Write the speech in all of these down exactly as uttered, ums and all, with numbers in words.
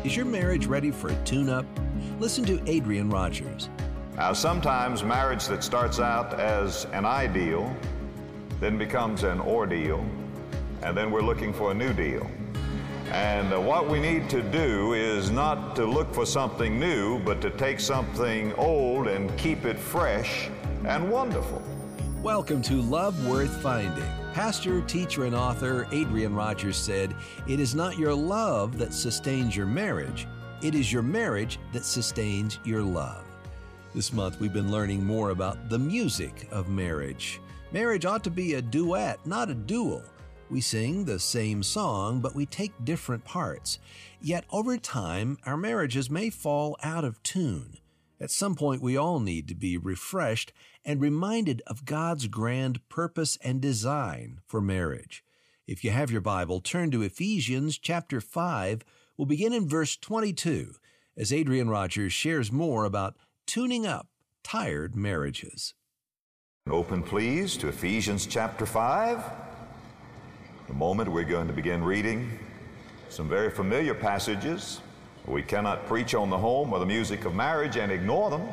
Is your marriage ready for a tune-up? Listen to Adrian Rogers. Now, sometimes marriage that starts out as an ideal then becomes an ordeal, and then we're looking for a new deal. And uh, what we need to do is not to look for something new, but to take something old and keep it fresh and wonderful. Welcome to Love Worth Finding. Pastor, teacher, and author Adrian Rogers said, "It is not your love that sustains your marriage. It is your marriage that sustains your love." This month, we've been learning more about the music of marriage. Marriage ought to be a duet, not a duel. We sing the same song, but we take different parts. Yet over time, our marriages may fall out of tune. At some point, we all need to be refreshed and reminded of God's grand purpose and design for marriage. If you have your Bible, turn to Ephesians chapter five. We'll begin in verse twenty-two as Adrian Rogers shares more about tuning up tired marriages. Open, please, to Ephesians chapter five. In a moment, we're going to begin reading some very familiar passages. We cannot preach on the home or the music of marriage and ignore them.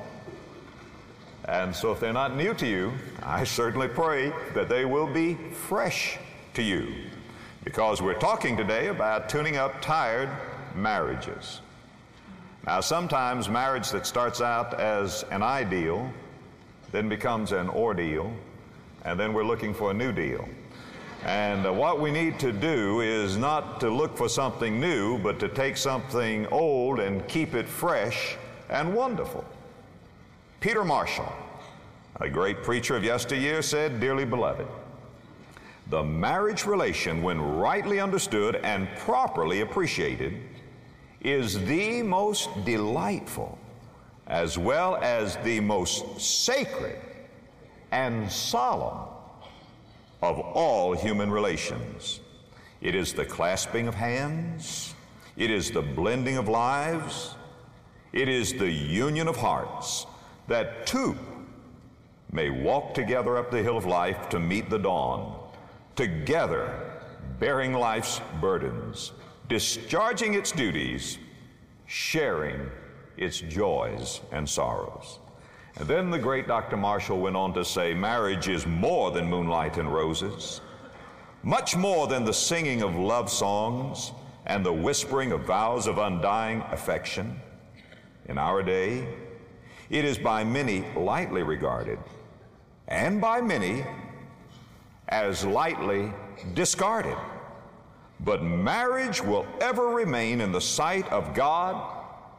And so if they're not new to you, I certainly pray that they will be fresh to you, because we're talking today about tuning up tired marriages. Now, sometimes marriage that starts out as an ideal then becomes an ordeal, and then we're looking for a new deal. And uh, what we need to do is not to look for something new, but to take something old and keep it fresh and wonderful. Peter Marshall, a great preacher of yesteryear, said, "Dearly beloved, the marriage relation, when rightly understood and properly appreciated, is the most delightful as well as the most sacred and solemn of all human relations. It is the clasping of hands. It is the blending of lives. It is the union of hearts, that two may walk together up the hill of life to meet the dawn, together bearing life's burdens, discharging its duties, sharing its joys and sorrows." And then the great Doctor Marshall went on to say, "Marriage is more than moonlight and roses, much more than the singing of love songs and the whispering of vows of undying affection. In our day, it is by many lightly regarded, and by many as lightly discarded. But marriage will ever remain in the sight of God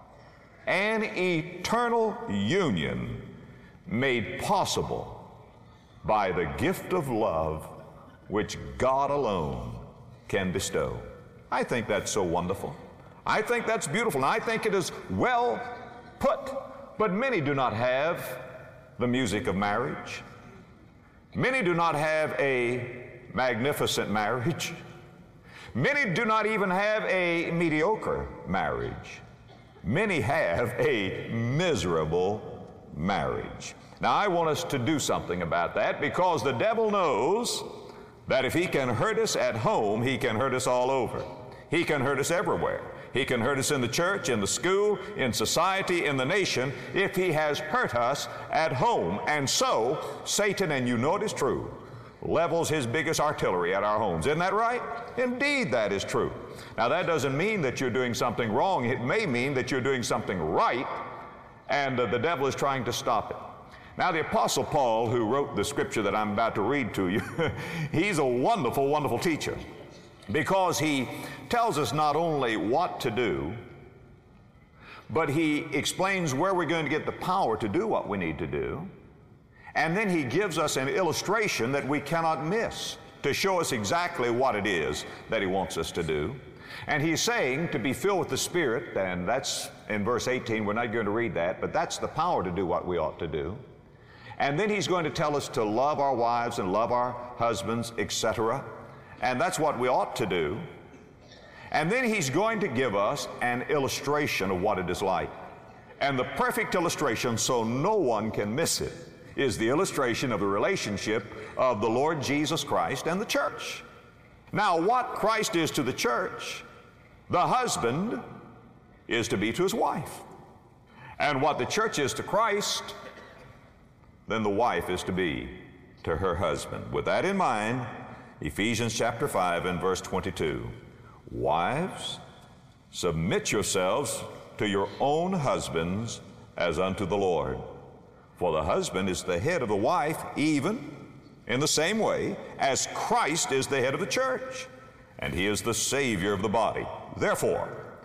an eternal union made possible by the gift of love which God alone can bestow." I think that's so wonderful. I think that's beautiful, and I think it is well put. But many do not have the music of marriage. Many do not have a magnificent marriage. Many do not even have a mediocre marriage. Many have a miserable marriage. Now, I want us to do something about that, because the devil knows that if he can hurt us at home, he can hurt us all over. He can hurt us everywhere. He can hurt us in the church, in the school, in society, in the nation, if he has hurt us at home. And so, Satan, and you know it is true, levels his biggest artillery at our homes. Isn't that right? Indeed, that is true. Now, that doesn't mean that you're doing something wrong. It may mean that you're doing something right, and uh, the devil is trying to stop it. Now, the Apostle Paul, who wrote the scripture that I'm about to read to you, he's a wonderful, wonderful teacher, because he tells us not only what to do, but he explains where we're going to get the power to do what we need to do. And then he gives us an illustration that we cannot miss to show us exactly what it is that he wants us to do. And he's saying to be filled with the Spirit, and that's in verse eighteen. We're not going to read that, but that's the power to do what we ought to do. And then he's going to tell us to love our wives and love our husbands, et cetera. And that's what we ought to do. And then he's going to give us an illustration of what it is like. And the perfect illustration, so no one can miss it, is the illustration of the relationship of the Lord Jesus Christ and the church. Now, what Christ is to the church, the husband is to be to his wife. And what the church is to Christ, then the wife is to be to her husband. With that in mind, Ephesians chapter five and verse twenty-two. Wives, submit yourselves to your own husbands as unto the Lord. For the husband is the head of the wife, even in the same way as Christ is the head of the church, and he is the Savior of the body. Therefore,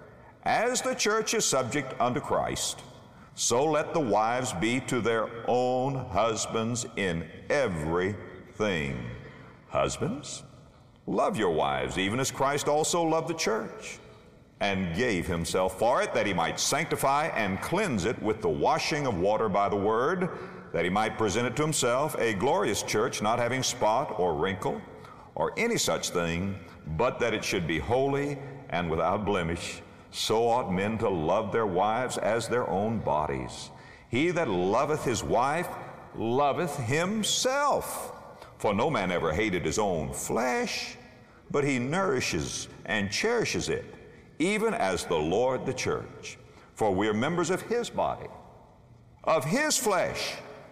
as the church is subject unto Christ, so let the wives be to their own husbands in everything. Husbands, love your wives, even as Christ also loved the church, and gave himself for it, that he might sanctify and cleanse it with the washing of water by the word, that he might present it to himself a glorious church, not having spot or wrinkle or any such thing, but that it should be holy and without blemish. So ought men to love their wives as their own bodies. He that loveth his wife loveth himself. For no man ever hated his own flesh, but he nourishes and cherishes it, even as the Lord the church. For we are members of his body, of his flesh,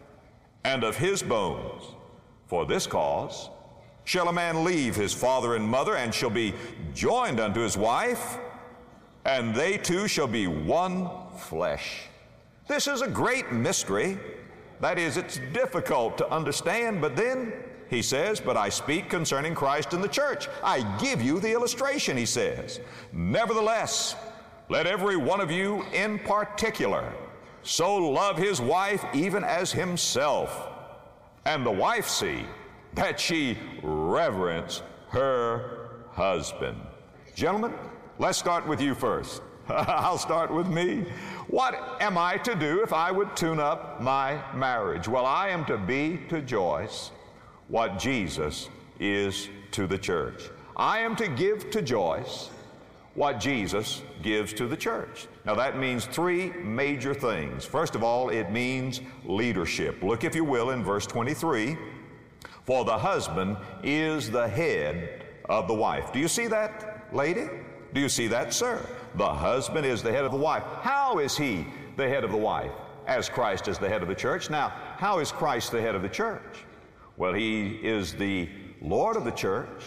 and of his bones. For this cause shall a man leave his father and mother, and shall be joined unto his wife, and they two shall be one flesh. This is a great mystery. That is, it's difficult to understand, but then he says, but I speak concerning Christ and the church. I give you the illustration, he says. Nevertheless, let every one of you in particular so love his wife even as himself, and the wife see that she reverence her husband. Gentlemen, let's start with you first. I'll start with me. What am I to do if I would tune up my marriage? Well, I am to be to Joyce what Jesus is to the church. I am to give to Joyce what Jesus gives to the church. Now that means three major things. First of all, it means leadership. Look, if you will, in verse twenty-three. For the husband is the head of the wife. Do you see that, lady? Do you see that, sir? The husband is the head of the wife. How is he the head of the wife? As Christ is the head of the church. Now, how is Christ the head of the church? Well, he is the Lord of the church.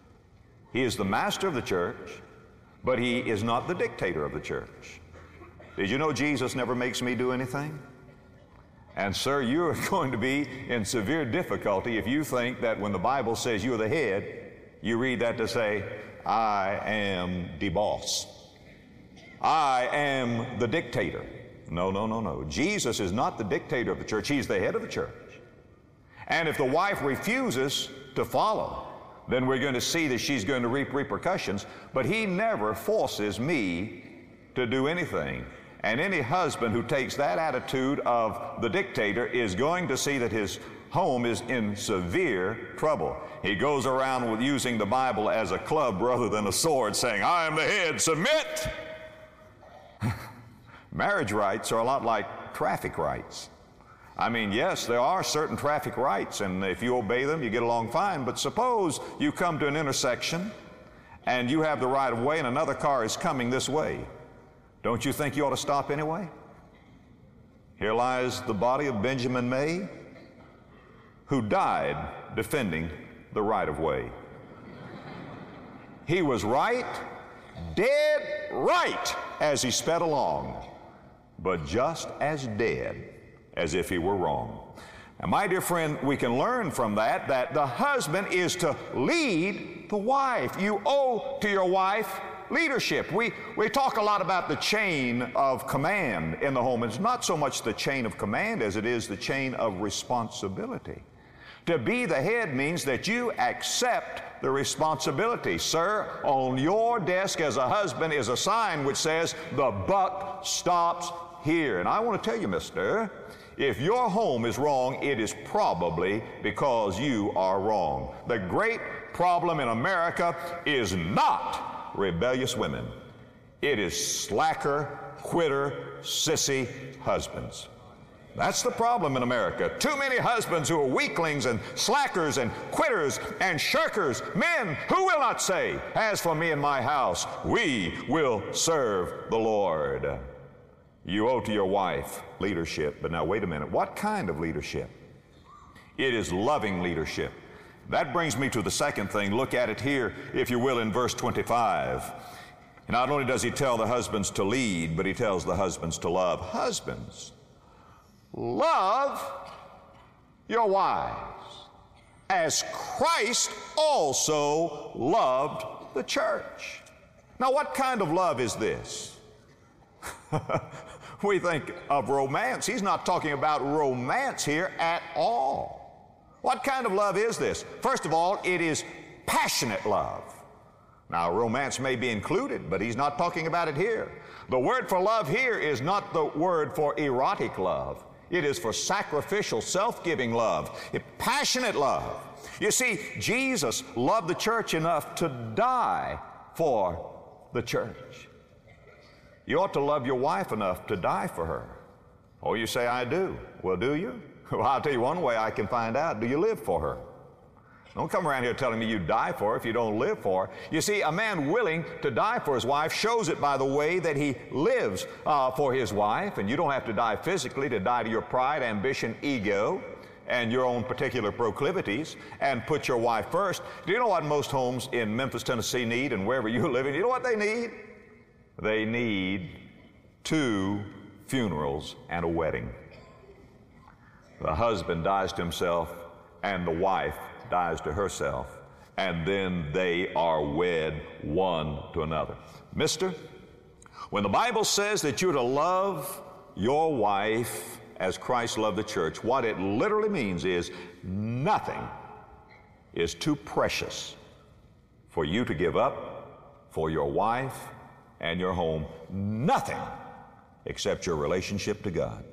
He is the master of the church, but he is not the dictator of the church. Did you know Jesus never makes me do anything? And sir, you're going to be in severe difficulty if you think that when the Bible says you're the head, you read that to say, I am the boss. I am the dictator. No, no, no, no. Jesus is not the dictator of the church. He's the head of the church. And if the wife refuses to follow, then we're going to see that she's going to reap repercussions. But he never forces me to do anything. And any husband who takes that attitude of the dictator is going to see that his home is in severe trouble. He goes around with using the Bible as a club rather than a sword, saying, I am the head, submit. Marriage rights are a lot like traffic rights. I mean, yes, there are certain traffic rights, and if you obey them, you get along fine. But suppose you come to an intersection and you have the right of way and another car is coming this way. Don't you think you ought to stop anyway? Here lies the body of Benjamin May, who died defending the right of way. He was right, dead right, as he sped along, but just as dead as if he were wrong. And my dear friend, we can learn from that that the husband is to lead the wife. You owe to your wife leadership. We, we talk a lot about the chain of command in the home. It's not so much the chain of command as it is the chain of responsibility. To be the head means that you accept the responsibility. Sir, on your desk as a husband is a sign which says, the buck stops here. And I want to tell you, mister, if your home is wrong, it is probably because you are wrong. The great problem in America is not rebellious women. It is slacker, quitter, sissy husbands. That's the problem in America. Too many husbands who are weaklings and slackers and quitters and shirkers. Men who will not say, as for me and my house, we will serve the Lord. You owe to your wife leadership. But now wait a minute. What kind of leadership? It is loving leadership. That brings me to the second thing. Look at it here, if you will, in verse twenty-five. Not only does he tell the husbands to lead, but he tells the husbands to love. Husbands, love your wives as Christ also loved the church. Now, what kind of love is this? We think of romance. He's not talking about romance here at all. What kind of love is this? First of all, it is passionate love. Now, romance may be included, but he's not talking about it here. The word for love here is not the word for erotic love. It is for sacrificial, self-giving love, a passionate love. You see, Jesus loved the church enough to die for the church. You ought to love your wife enough to die for her. Oh, you say, I do. Well, do you? Well, I'll tell you one way I can find out. Do you live for her? Don't come around here telling me you die for her if you don't live for her. You see, a man willing to die for his wife shows it by the way that he lives uh, for his wife. And you don't have to die physically to die to your pride, ambition, ego, and your own particular proclivities, and put your wife first. Do you know what most homes in Memphis, Tennessee need, and wherever you're living? You know what they need? They need two funerals and a wedding. The husband dies to himself, and the wife dies to herself, and then they are wed one to another. Mister, when the Bible says that you're to love your wife as Christ loved the church, what it literally means is nothing is too precious for you to give up for your wife and your home. Nothing except your relationship to God.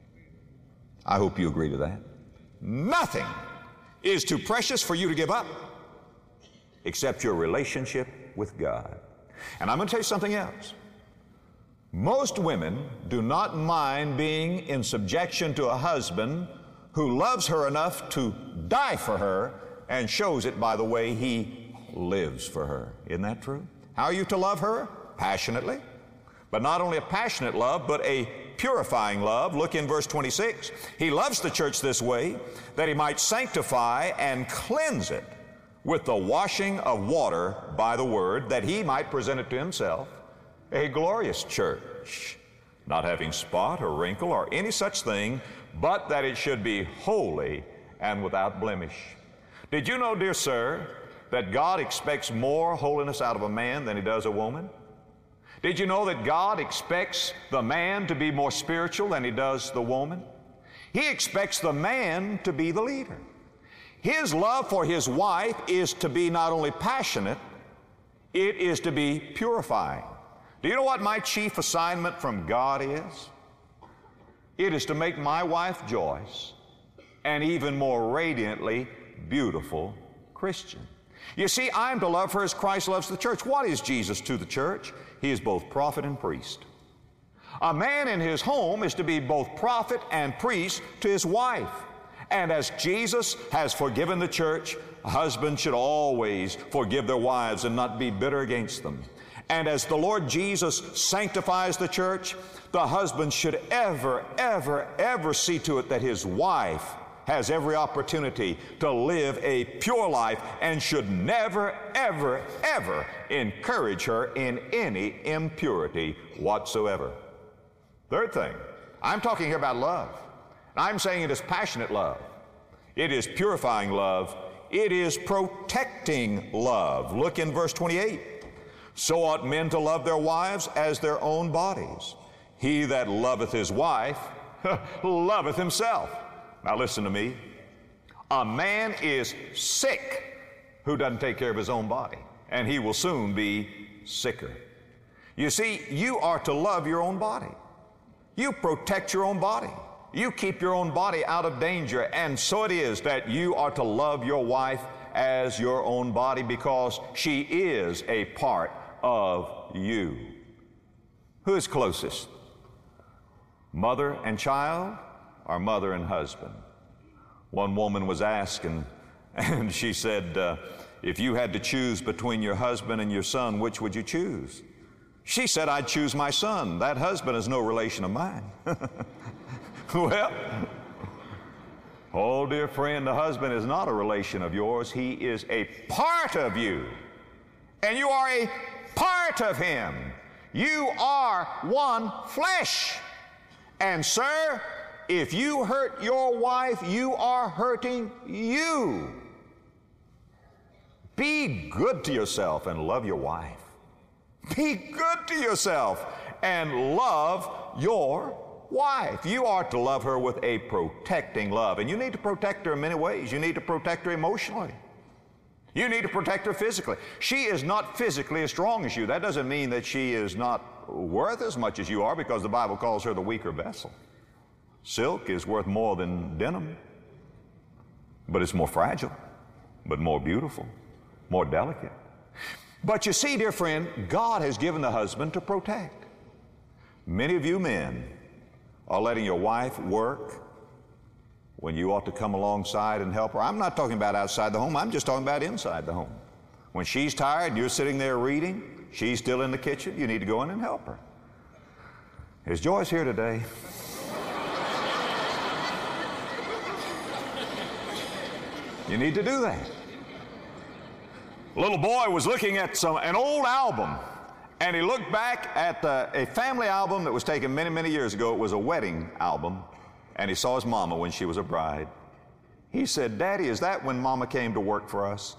I hope you agree to that. Nothing is too precious for you to give up except your relationship with God. And I'm going to tell you something else. Most women do not mind being in subjection to a husband who loves her enough to die for her and shows it by the way he lives for her. Isn't that true? How are you to love her? Passionately. But not only a passionate love, but a purifying love. Look in verse twenty-six. He loves the church this way, that he might sanctify and cleanse it with the washing of water by the word, that he might present it to himself a glorious church, not having spot or wrinkle or any such thing, but that it should be holy and without blemish. Did you know, dear sir, that God expects more holiness out of a man than he does a woman? Did you know that God expects the man to be more spiritual than he does the woman? He expects the man to be the leader. His love for his wife is to be not only passionate, it is to be purifying. Do you know what my chief assignment from God is? It is to make my wife Joyce an even more radiantly beautiful Christian. You see, I'm to love her as Christ loves the church. What is Jesus to the church? He is both prophet and priest. A man in his home is to be both prophet and priest to his wife. And as Jesus has forgiven the church, husbands should always forgive their wives and not be bitter against them. And as the Lord Jesus sanctifies the church, the husband should ever, ever, ever see to it that his wife has every opportunity to live a pure life and should never, ever, ever encourage her in any impurity whatsoever. Third thing, I'm talking here about love. I'm saying it is passionate love. It is purifying love. It is protecting love. Look in verse twenty-eight. So ought men to love their wives as their own bodies. He that loveth his wife loveth himself. Now listen to me. A man is sick who doesn't take care of his own body, and he will soon be sicker. You see, you are to love your own body. You protect your own body. You keep your own body out of danger, and so it is that you are to love your wife as your own body because she is a part of you. Who is closest? Mother and child are mother and husband. One woman was asked, and, and she said, uh, if you had to choose between your husband and your son, which would you choose? She said, I'd choose my son. That husband is no relation of mine. Well, oh, dear friend, the husband is not a relation of yours. He is a part of you, and you are a part of him. You are one flesh. And sir, if you hurt your wife, you are hurting you. Be good to yourself and love your wife. Be good to yourself and love your wife. You are to love her with a protecting love. And you need to protect her in many ways. You need to protect her emotionally. You need to protect her physically. She is not physically as strong as you. That doesn't mean that she is not worth as much as you are, because the Bible calls her the weaker vessel. Silk is worth more than denim, but it's more fragile, but more beautiful, more delicate. But you see, dear friend, God has given the husband to protect. Many of you men are letting your wife work when you ought to come alongside and help her. I'm not talking about outside the home. I'm just talking about inside the home. When she's tired and you're sitting there reading, she's still in the kitchen, you need to go in and help her. Is Joyce here today? You need to do that. A little boy was looking at some, an old album, and he looked back at uh, a family album that was taken many, many years ago. It was a wedding album, and he saw his mama when she was a bride. He said, Daddy, is that when Mama came to work for us?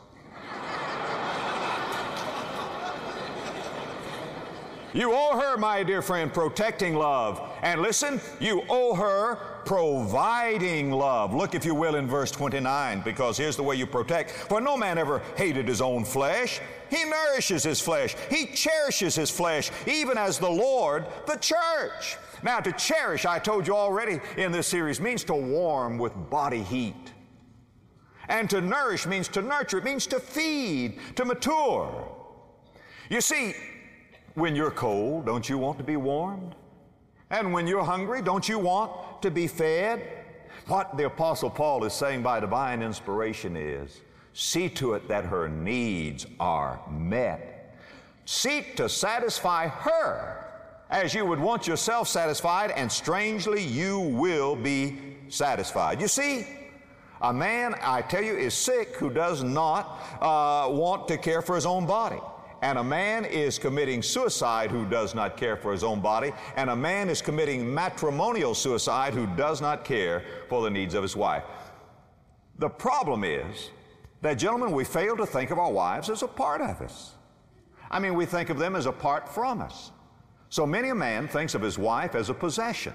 You owe her, my dear friend, protecting love. And listen, you owe her providing love. Look, if you will, in verse twenty-nine, because here's the way you protect. For no man ever hated his own flesh. He nourishes his flesh. He cherishes his flesh, even as the Lord the church. Now, to cherish, I told you already in this series, means to warm with body heat. And to nourish means to nurture. It means to feed, to mature. You see, when you're cold, don't you want to be warmed? And when you're hungry, don't you want to be fed? What the Apostle Paul is saying by divine inspiration is, see to it that her needs are met. Seek to satisfy her as you would want yourself satisfied, and strangely, you will be satisfied. You see, a man, I tell you, is sick who does not uh, want to care for his own body. And a man is committing suicide who does not care for his own body. And a man is committing matrimonial suicide who does not care for the needs of his wife. The problem is that, gentlemen, we fail to think of our wives as a part of us. I mean, we think of them as apart from us. So many a man thinks of his wife as a possession,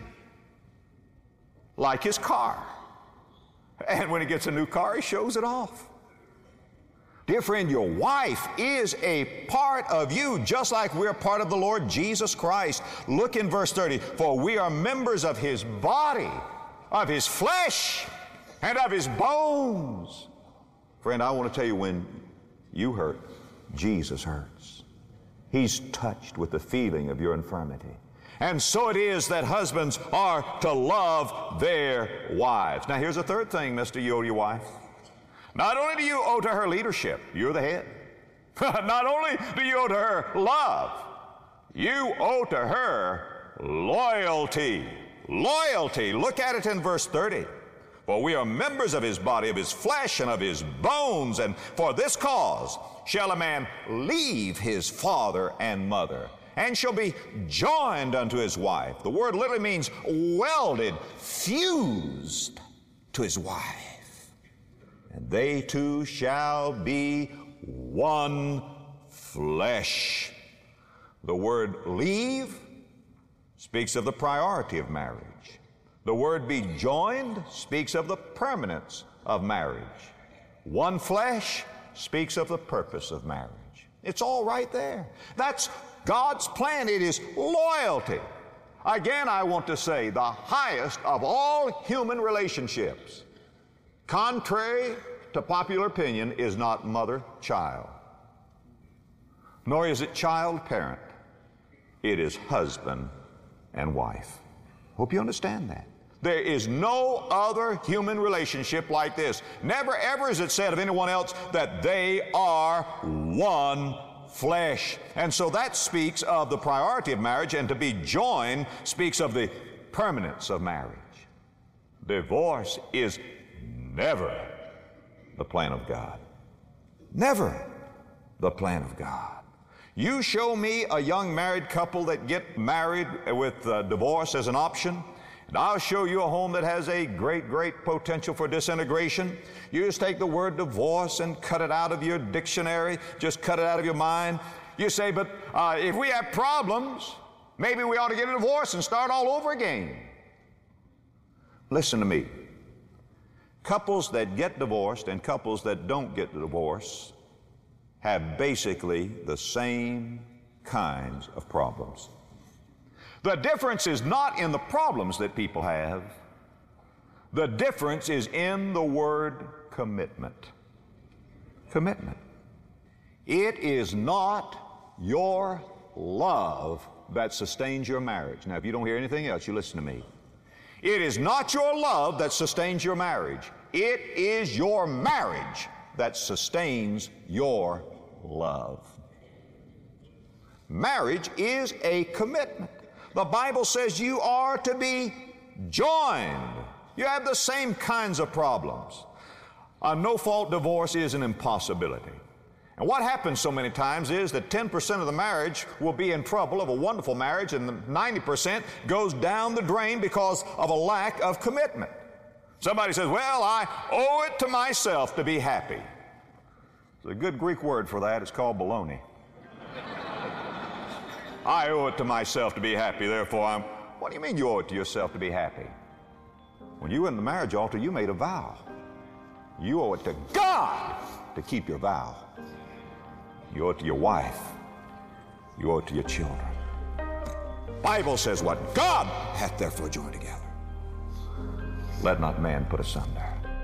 like his car. And when he gets a new car, he shows it off. Dear friend, your wife is a part of you, just like we're part of the Lord Jesus Christ. Look in verse thirty. For we are members of his body, of his flesh, and of his bones. Friend, I want to tell you, when you hurt, Jesus hurts. He's touched with the feeling of your infirmity. And so it is that husbands are to love their wives. Now, here's a third thing, Mister You owe your wife. Not only do you owe to her leadership, you're the head. Not only do you owe to her love, you owe to her loyalty. Loyalty. Look at it in verse thirty. For we are members of his body, of his flesh, and of his bones, and for this cause shall a man leave his father and mother, and shall be joined unto his wife. The word literally means welded, fused to his wife. And they two shall be one flesh. The word leave speaks of the priority of marriage. The word be joined speaks of the permanence of marriage. One flesh speaks of the purpose of marriage. It's all right there. That's God's plan. It is loyalty. Again, I want to say the highest of all human relationships, contrary to popular opinion, is not mother-child, nor is it child-parent. It is husband and wife. Hope you understand that. There is no other human relationship like this. Never ever is it said of anyone else that they are one flesh. And so that speaks of the priority of marriage, and to be joined speaks of the permanence of marriage. Divorce is never the plan of God. Never the plan of God. You show me a young married couple that get married with uh, divorce as an option, and I'll show you a home that has a great, great potential for disintegration. You just take the word divorce and cut it out of your dictionary, just cut it out of your mind. You say, but uh, if we have problems, maybe we ought to get a divorce and start all over again. Listen to me. Couples that get divorced and couples that don't get divorced have basically the same kinds of problems. The difference is not in the problems that people have. The difference is in the word commitment. Commitment. It is not your love that sustains your marriage. Now, if you don't hear anything else, you listen to me. It is not your love that sustains your marriage. It is your marriage that sustains your love. Marriage is a commitment. The Bible says you are to be joined. You have the same kinds of problems. A no-fault divorce is an impossibility. And what happens so many times is that ten percent of the marriage will be in trouble of a wonderful marriage, and the ninety percent goes down the drain because of a lack of commitment. Somebody says, well, I owe it to myself to be happy. There's a good Greek word for that. It's called baloney. I owe it to myself to be happy, therefore I'm... What do you mean you owe it to yourself to be happy? When you were in the marriage altar, you made a vow. You owe it to God to keep your vow. You owe it to your wife. You owe it to your children. Bible says what God hath therefore joined together, let not man put asunder.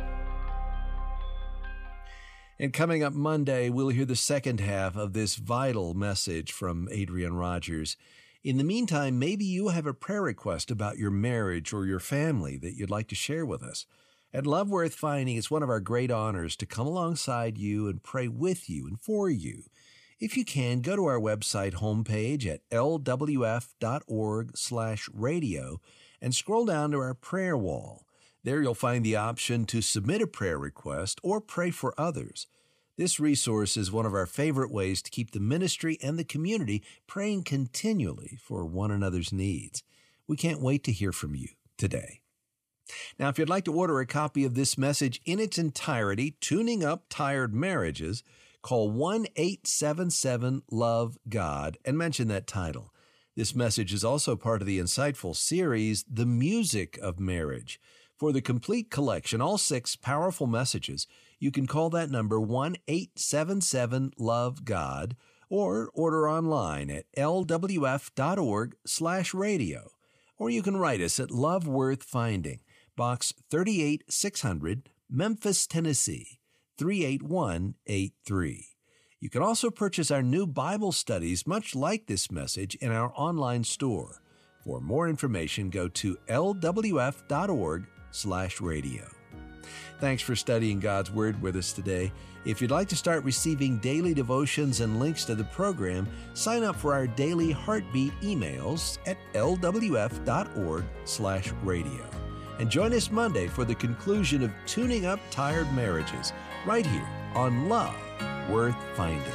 And coming up Monday, we'll hear the second half of this vital message from Adrian Rogers. In the meantime, maybe you have a prayer request about your marriage or your family that you'd like to share with us. At Love Worth Finding, it's one of our great honors to come alongside you and pray with you and for you. If you can, go to our website homepage at l w f dot org slash radio and scroll down to our prayer wall. There you'll find the option to submit a prayer request or pray for others. This resource is one of our favorite ways to keep the ministry and the community praying continually for one another's needs. We can't wait to hear from you today. Now, if you'd like to order a copy of this message in its entirety, Tuning Up Tired Marriages, call one eight seven seven love God and mention that title. This message is also part of the insightful series, The Music of Marriage. For the complete collection, all six powerful messages, you can call that number one eight seven seven love God or order online at l w f dot org slash radio. Or you can write us at Love Worth Finding, Box thirty-eight six hundred, Memphis, Tennessee, three eight one eight three. You can also purchase our new Bible studies, much like this message, in our online store. For more information, go to l w f dot org slash radio. Thanks for studying God's Word with us today. If you'd like to start receiving daily devotions and links to the program, sign up for our daily Heartbeat emails at l w f dot org slash radio. And join us Monday for the conclusion of Tuning Up Tired Marriages, right here on Love Worth Finding.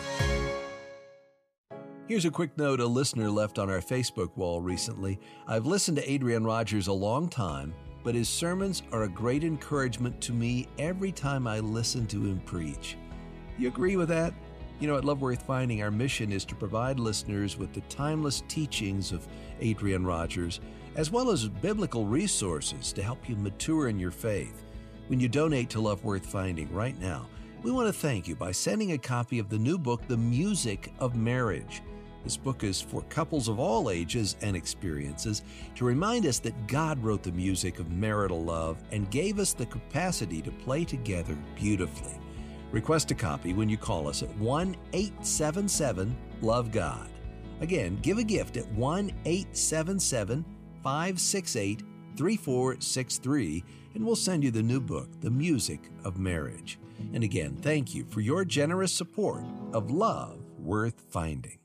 Here's a quick note a listener left on our Facebook wall recently. I've listened to Adrian Rogers a long time, but his sermons are a great encouragement to me every time I listen to him preach. You agree with that? You know, at Love Worth Finding, our mission is to provide listeners with the timeless teachings of Adrian Rogers, as well as biblical resources to help you mature in your faith. When you donate to Love Worth Finding right now, we want to thank you by sending a copy of the new book, The Music of Marriage. This book is for couples of all ages and experiences to remind us that God wrote the music of marital love and gave us the capacity to play together beautifully. Request a copy when you call us at one eight seven seven love God. Again, give a gift at one eight seven seven five six eight three four six three, and we'll send you the new book, The Music of Marriage. And again, thank you for your generous support of Love Worth Finding.